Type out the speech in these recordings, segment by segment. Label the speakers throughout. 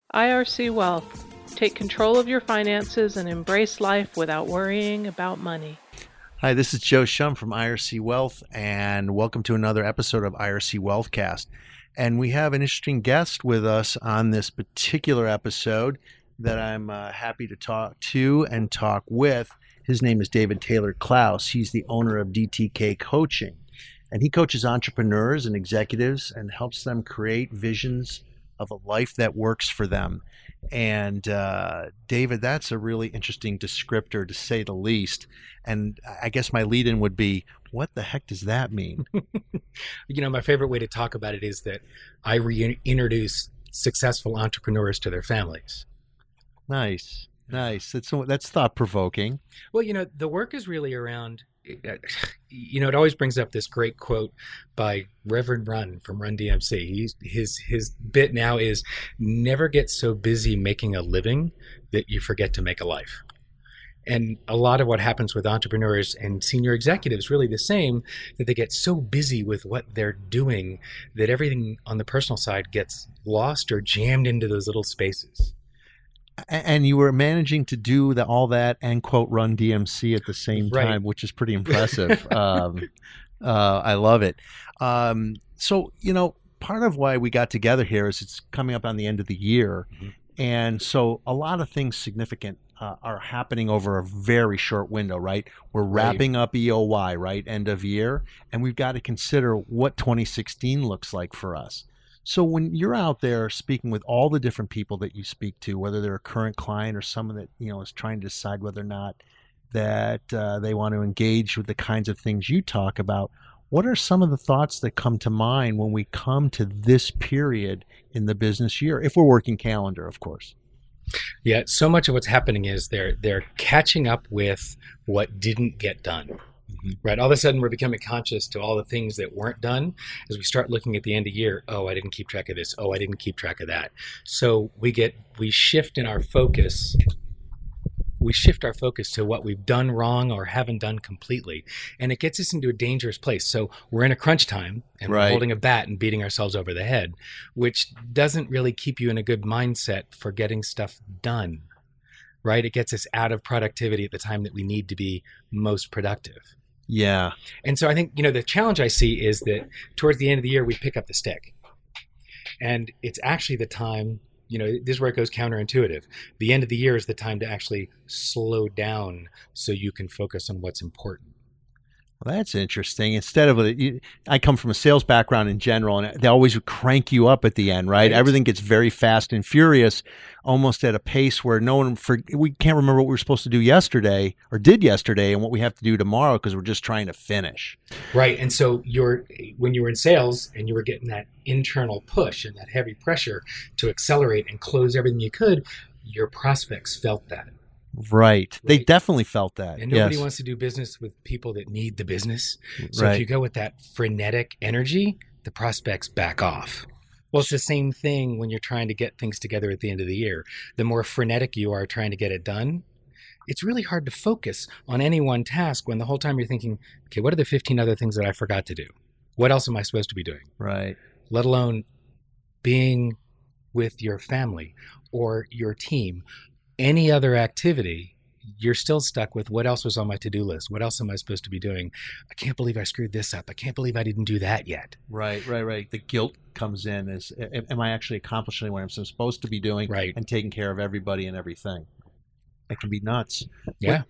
Speaker 1: IRC Wealth. Take control of your finances and embrace life without worrying about money.
Speaker 2: Hi, this is Joe Shum from IRC Wealth, and welcome to another episode of IRC Wealthcast. And we have an interesting guest with us on this particular episode that I'm happy to talk to and talk with. His name is David Taylor Klaus. He's the owner of DTK Coaching, and he coaches entrepreneurs and executives and helps them create visions of a life that works for them. And David, that's a really interesting descriptor, to say the least. And I guess my lead-in would be, what the heck does that mean?
Speaker 3: My favorite way to talk about it is that I reintroduce successful entrepreneurs to their families.
Speaker 2: Nice. That's thought-provoking.
Speaker 3: Well, the work is really around, it always brings up this great quote by Reverend Run from Run DMC. His bit now is, never get so busy making a living that you forget to make a life. And a lot of what happens with entrepreneurs and senior executives really the same, that they get so busy with what they're doing that everything on the personal side gets lost or jammed into those little spaces.
Speaker 2: And you were managing to do all that and quote Run DMC at the same time, right, which is pretty impressive. I love it. So, part of why we got together here is it's coming up on the end of the year. Mm-hmm. And so a lot of things significant are happening over a very short window, right? We're wrapping up EOY, right? End of year. And we've got to consider what 2016 looks like for us. So when you're out there speaking with all the different people that you speak to, whether they're a current client or someone that, is trying to decide whether or not that they want to engage with the kinds of things you talk about, what are some of the thoughts that come to mind when we come to this period in the business year, if we're working calendar, of course?
Speaker 3: Yeah, so much of what's happening is they're catching up with what didn't get done. Mm-hmm. Right. All of a sudden, we're becoming conscious to all the things that weren't done as we start looking at the end of the year. Oh, I didn't keep track of this. Oh, I didn't keep track of that. So we shift our focus to what we've done wrong or haven't done completely. And it gets us into a dangerous place. So we're in a crunch time and we're holding a bat and beating ourselves over the head, which doesn't really keep you in a good mindset for getting stuff done. Right. It gets us out of productivity at the time that we need to be most productive.
Speaker 2: Yeah.
Speaker 3: And so I think, the challenge I see is that towards the end of the year, we pick up the stick. And it's actually the time, this is where it goes counterintuitive. The end of the year is the time to actually slow down so you can focus on what's important.
Speaker 2: Well, that's interesting. Instead of I come from a sales background in general, and they always crank you up at the end, right? Everything gets very fast and furious, almost at a pace where we can't remember what we were supposed to do yesterday or did yesterday and what we have to do tomorrow because we're just trying to finish.
Speaker 3: Right. And so when you were in sales and you were getting that internal push and that heavy pressure to accelerate and close everything you could, your prospects felt that.
Speaker 2: Right. They definitely felt that.
Speaker 3: And nobody wants to do business with people that need the business. So if you go with that frenetic energy, the prospects back off. Well, it's the same thing when you're trying to get things together at the end of the year. The more frenetic you are trying to get it done, it's really hard to focus on any one task when the whole time you're thinking, okay, what are the 15 other things that I forgot to do? What else am I supposed to be doing?
Speaker 2: Right.
Speaker 3: Let alone being with your family or your team. Any other activity, you're still stuck with what else was on my to-do list? What else am I supposed to be doing? I can't believe I screwed this up. I can't believe I didn't do that yet.
Speaker 2: Right. The guilt comes in as, am I actually accomplishing what I'm supposed to be doing and taking care of everybody and everything? That can be nuts.
Speaker 3: Yeah.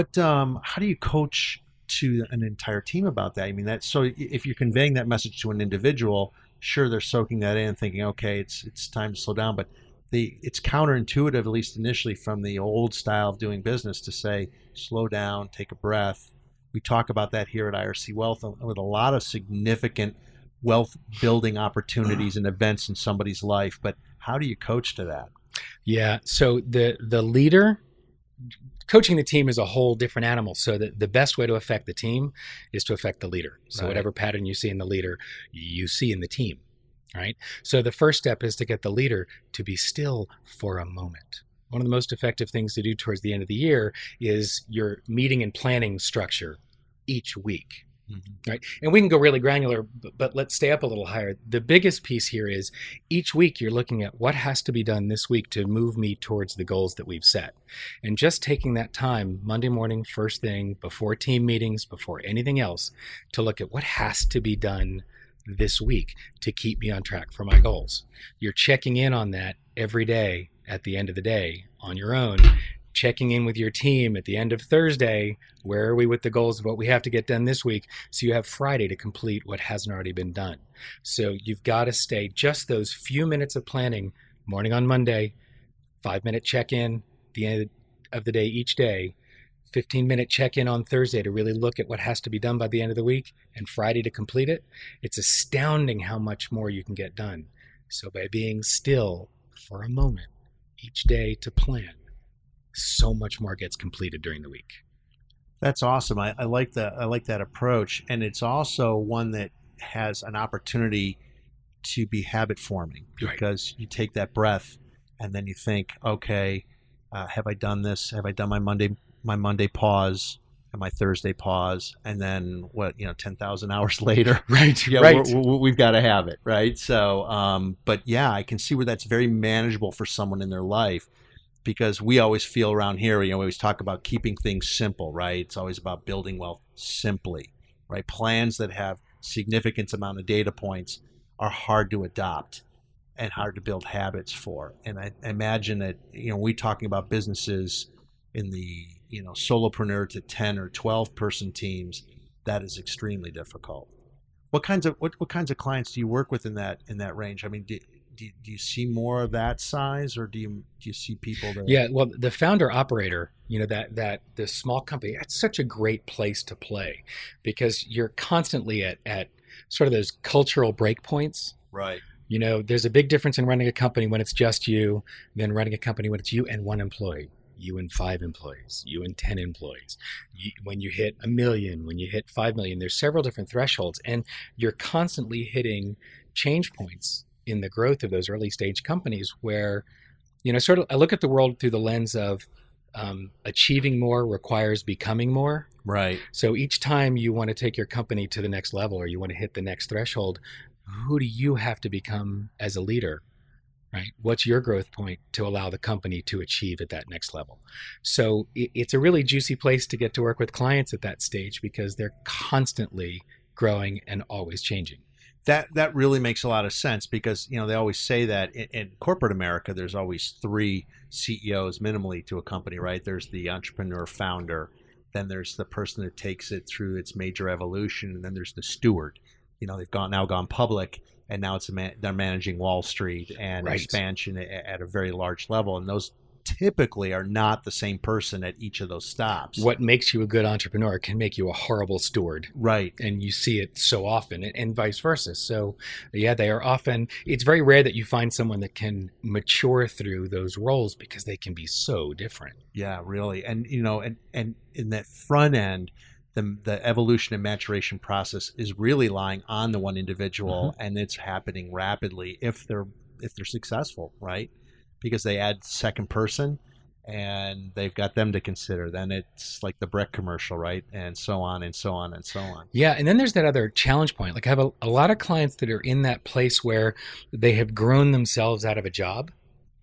Speaker 2: How do you coach to an entire team about that? I mean, so if you're conveying that message to an individual, sure, they're soaking that in thinking, okay, it's time to slow down, but it's counterintuitive, at least initially, from the old style of doing business to say, slow down, take a breath. We talk about that here at IRC Wealth with a lot of significant wealth building opportunities and events in somebody's life. But how do you coach to that?
Speaker 3: Yeah. So the leader, coaching the team is a whole different animal. So the best way to affect the team is to affect the leader. So whatever pattern you see in the leader, you see in the team. Right. So the first step is to get the leader to be still for a moment. One of the most effective things to do towards the end of the year is your meeting and planning structure each week. Right. And we can go really granular, but let's stay up a little higher. The biggest piece here is each week you're looking at what has to be done this week to move me towards the goals that we've set. And just taking that time Monday morning, first thing, before team meetings, before anything else, to look at what has to be done this week to keep me on track for my goals. You're checking in on that every day at the end of the day on your own, checking in with your team at the end of Thursday. Where are we with the goals of what we have to get done this week? So you have Friday to complete what hasn't already been done. So you've got to stay just those few minutes of planning, morning on Monday, 5-minute check-in at the end of the day each day, 15-minute check-in on Thursday to really look at what has to be done by the end of the week, and Friday to complete it. It's astounding how much more you can get done. So by being still for a moment each day to plan, so much more gets completed during the week.
Speaker 2: That's awesome. I like that. I like that approach, and it's also one that has an opportunity to be habit forming, because you take that breath and then you think, okay, have I done this? Have I done my Monday pause and my Thursday pause? And then 10,000 hours later,
Speaker 3: right?
Speaker 2: We've got to have it, right? So, but yeah, I can see where that's very manageable for someone in their life. Because we always feel around here, we always talk about keeping things simple, right? It's always about building wealth simply, right? Plans that have significant amount of data points are hard to adopt and hard to build habits for. And I imagine that, we talking about businesses in the, solopreneur to 10 or 12 person teams, that is extremely difficult. What kinds of clients do you work with in that range? I mean, do you see more of that size, or do you see people that?
Speaker 3: Yeah, well, the founder operator, that the small company, that's such a great place to play, because you're constantly at sort of those cultural breakpoints.
Speaker 2: Right.
Speaker 3: There's a big difference in running a company when it's just you than running a company when it's you and one employee, you and 5 employees, you and 10 employees. When you hit 1 million, when you hit 5 million, there's several different thresholds, and you're constantly hitting change points in the growth of those early stage companies where, I look at the world through the lens of achieving more requires becoming more.
Speaker 2: Right.
Speaker 3: So each time you want to take your company to the next level, or you want to hit the next threshold, who do you have to become as a leader, right? What's your growth point to allow the company to achieve at that next level? So it's a really juicy place to get to work with clients at that stage, because they're constantly growing and always changing.
Speaker 2: That really makes a lot of sense, because they always say that in corporate America there's always 3 CEOs minimally to a company, right? There's the entrepreneur founder, then there's the person that takes it through its major evolution, and then there's the steward. They've now gone public, and now they're managing Wall Street and expansion at a very large level, and those typically are not the same person at each of those stops.
Speaker 3: What makes you a good entrepreneur can make you a horrible steward.
Speaker 2: Right.
Speaker 3: And you see it so often, and vice versa. So yeah, they are often, it's very rare that you find someone that can mature through those roles, because they can be so different.
Speaker 2: Yeah, really. And, and in that front end, the evolution and maturation process is really lying on the one individual, and it's happening rapidly if they're successful, right? Because they add second person and they've got them to consider. Then it's like the Breck commercial, right? And so on and so on and so on.
Speaker 3: Yeah. And then there's that other challenge point. Like I have a lot of clients that are in that place where they have grown themselves out of a job.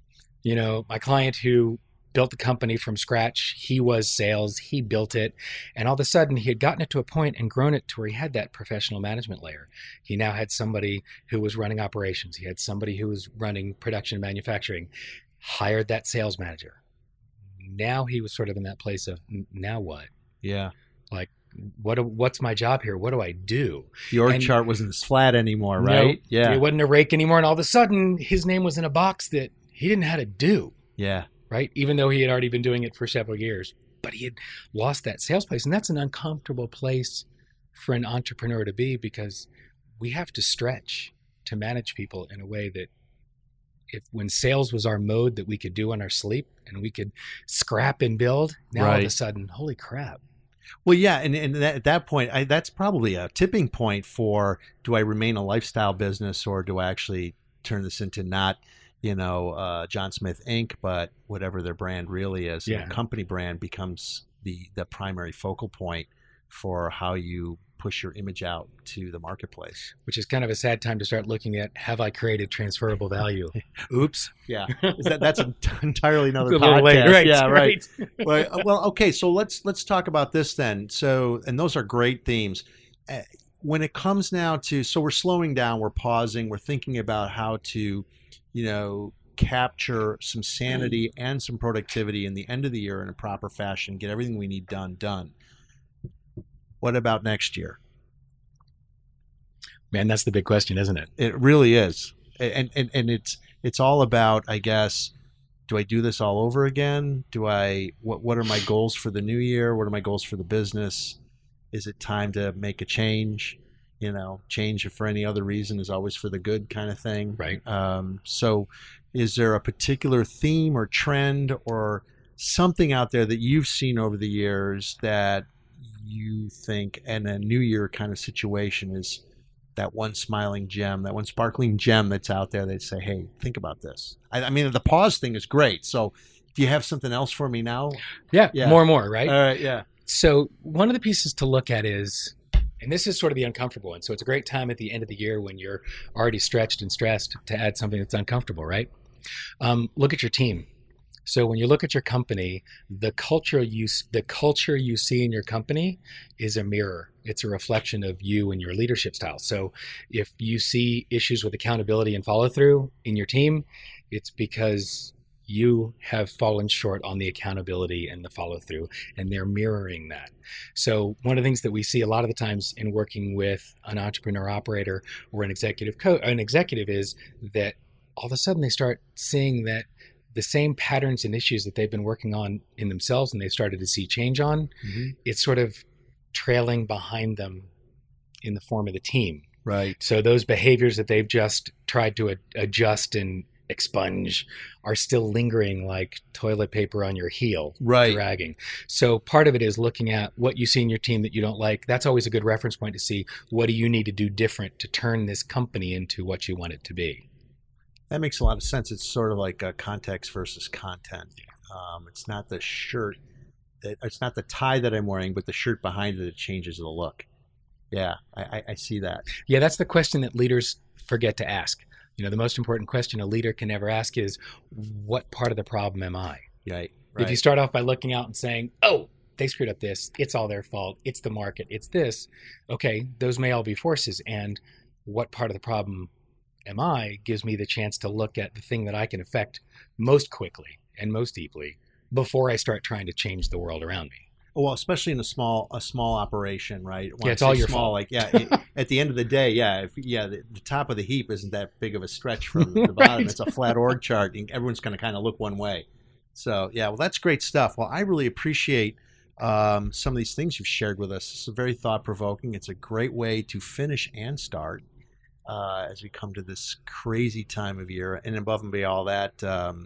Speaker 3: My client who built the company from scratch, he was sales, he built it, and all of a sudden he had gotten it to a point and grown it to where he had that professional management layer. He now had somebody who was running operations. He had somebody who was running production and manufacturing, hired that sales manager. Now he was sort of in that place of, now what?
Speaker 2: Yeah.
Speaker 3: Like, what's my job here? What do I do?
Speaker 2: The org chart wasn't as flat anymore, right?
Speaker 3: No, yeah. It wasn't a rake anymore, and all of a sudden his name was in a box that he didn't know how to do.
Speaker 2: Yeah.
Speaker 3: Right? Even though he had already been doing it for several years, but he had lost that sales place. And that's an uncomfortable place for an entrepreneur to be, because we have to stretch to manage people in a way that when sales was our mode that we could do in our sleep and we could scrap and build, now all of a sudden, holy crap.
Speaker 2: Well, yeah. And at that point, that's probably a tipping point for, do I remain a lifestyle business, or do I actually turn this into not John Smith Inc., but whatever their brand really is.
Speaker 3: Yeah.
Speaker 2: The company brand becomes the primary focal point for how you push your image out to the marketplace.
Speaker 3: Which is kind of a sad time to start looking at, have I created transferable value? Oops.
Speaker 2: Yeah. That's entirely another
Speaker 3: It's a little
Speaker 2: podcast.
Speaker 3: late. Right,
Speaker 2: yeah, right. Well, okay. So let's talk about this then. So, and those are great themes. When it comes now to, so we're slowing down, we're pausing, we're thinking about how to, capture some sanity and some productivity in the end of the year in a proper fashion, get everything we need done. What about next year?
Speaker 3: Man, that's the big question, isn't it?
Speaker 2: It really is. And it's all about, I guess, do I do this all over again? What are my goals for the new year? What are my goals for the business? Is it time to make a change? Change for any other reason is always for the good kind of thing.
Speaker 3: Right.
Speaker 2: So is there a particular theme or trend or something out there that you've seen over the years that you think in a new year kind of situation is that one smiling gem, that one sparkling gem that's out there that say, hey, think about this? I mean, the pause thing is great. So do you have something else for me now?
Speaker 3: Yeah. More and more, right?
Speaker 2: All right, yeah.
Speaker 3: So one of the pieces to look at is, and this is sort of the uncomfortable one. So it's a great time at the end of the year when you're already stretched and stressed to add something that's uncomfortable, right? Look at your team. So when you look at your company, the culture you see in your company is a mirror. It's a reflection of you and your leadership style. So if you see issues with accountability and follow through in your team, it's because you have fallen short on the accountability and the follow through, and they're mirroring that. So one of the things that we see a lot of the times in working with an entrepreneur operator or an executive is that all of a sudden they start seeing that the same patterns and issues that they've been working on in themselves and they've started to see change on, it's sort of trailing behind them in the form of the team.
Speaker 2: Right.
Speaker 3: So those behaviors that they've just tried to adjust and expunge are still lingering like toilet paper on your heel,
Speaker 2: right,
Speaker 3: dragging. So part of it is looking at what you see in your team that you don't like. That's always a good reference point to see what do you need to do different to turn this company into what you want it to be.
Speaker 2: That makes a lot of sense. It's sort of like context versus content. It's not the shirt, it's not the tie that I'm wearing, but the shirt behind it that changes the look. Yeah, I see that.
Speaker 3: Yeah, that's the question that leaders forget to ask. The most important question a leader can ever ask is, what part of the problem am I?
Speaker 2: Right.
Speaker 3: If you start off by looking out and saying, oh, they screwed up this, it's all their fault, it's the market, it's this. Okay, those may all be forces. And what part of the problem am I gives me the chance to look at the thing that I can affect most quickly and most deeply before I start trying to change the world around me.
Speaker 2: Well, especially in a small operation, right?
Speaker 3: Yeah, it's all your fault.
Speaker 2: Like, at the end of the day, the top of the heap isn't that big of a stretch from the bottom. Right. It's a flat org chart, and everyone's going to kind of look one way. So, yeah, well, that's great stuff. Well, I really appreciate some of these things you've shared with us. This is very thought-provoking. It's a great way to finish and start as we come to this crazy time of year. And above and beyond all that,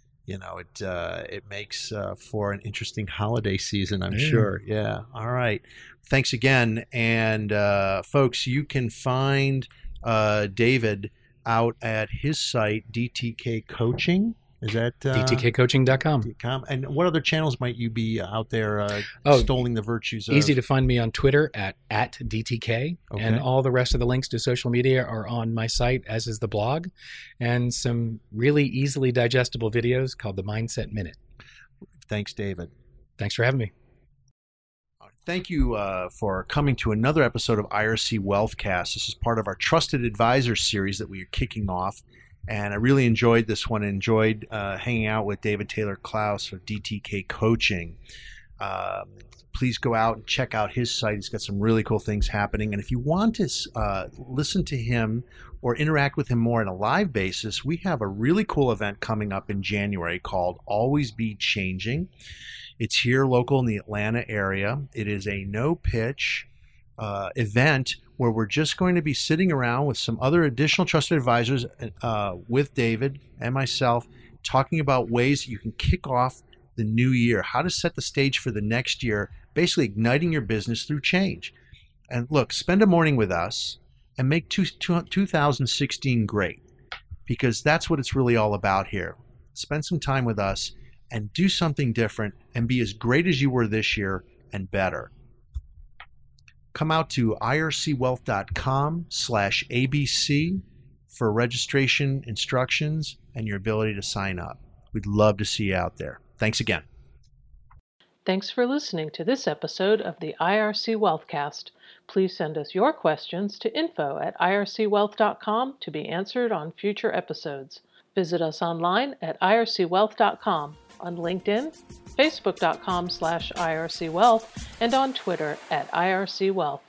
Speaker 2: it makes for an interesting holiday season, I'm sure. Yeah. All right. Thanks again. And folks, you can find David out at his site, DTK Coaching. Is that
Speaker 3: DTKcoaching.com.
Speaker 2: And what other channels might you be out there extolling the virtues of?
Speaker 3: Easy to find me on Twitter at DTK. Okay. And all the rest of the links to social media are on my site, as is the blog, and some really easily digestible videos called the Mindset Minute.
Speaker 2: Thanks, David.
Speaker 3: Thanks for having me.
Speaker 2: Thank you for coming to another episode of IRC Wealthcast. This is part of our Trusted Advisor series that we are kicking off. And I really enjoyed this one. Enjoyed hanging out with David Taylor Klaus of DTK Coaching. Please go out and check out his site. He's got some really cool things happening. And if you want to listen to him or interact with him more on a live basis, we have a really cool event coming up in January called Always Be Changing. It's here local in the Atlanta area. It is a no-pitch event where we're just going to be sitting around with some other additional trusted advisors with David and myself, talking about ways that you can kick off the new year, how to set the stage for the next year, basically igniting your business through change. And look, spend a morning with us and make 2016 great, because that's what it's really all about here. Spend some time with us and do something different and be as great as you were this year and better. come out to ircwealth.com/ABC for registration instructions and your ability to sign up. We'd love to see you out there. Thanks again.
Speaker 1: Thanks for listening to this episode of the IRC Wealthcast. Please send us your questions to info@ircwealth.com to be answered on future episodes. Visit us online at ircwealth.com, on LinkedIn, facebook.com/ircwealth, and on Twitter @ircwealth.